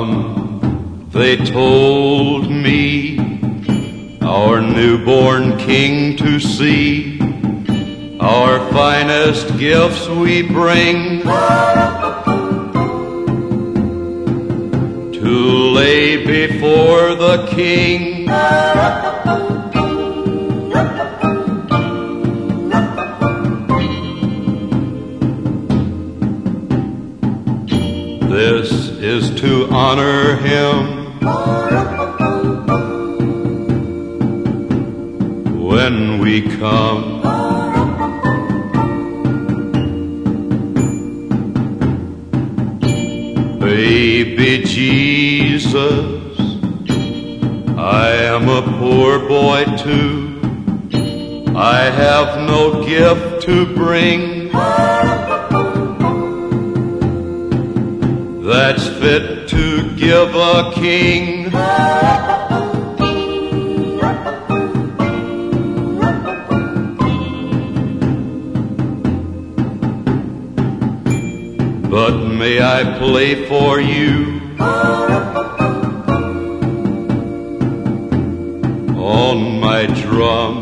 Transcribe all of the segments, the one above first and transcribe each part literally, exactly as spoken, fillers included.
Come, they told me, our newborn king to see. Our finest gifts we bring to lay before the king. This is to honor him when we come. Baby Jesus, I am a poor boy too. I have no gift to bring that's fit to give a king. But may I play for you on my drum?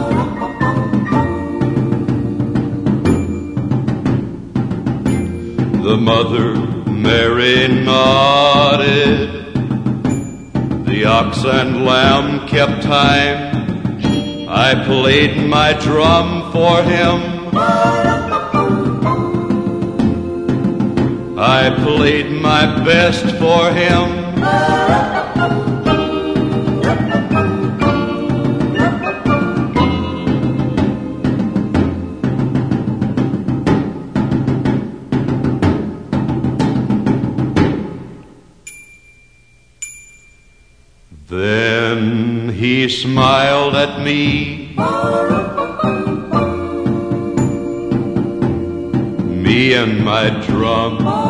The mother Mary nodded, the ox and lamb kept time. I played my drum for him, I played my best for him. Then he smiled at me, me and my drum.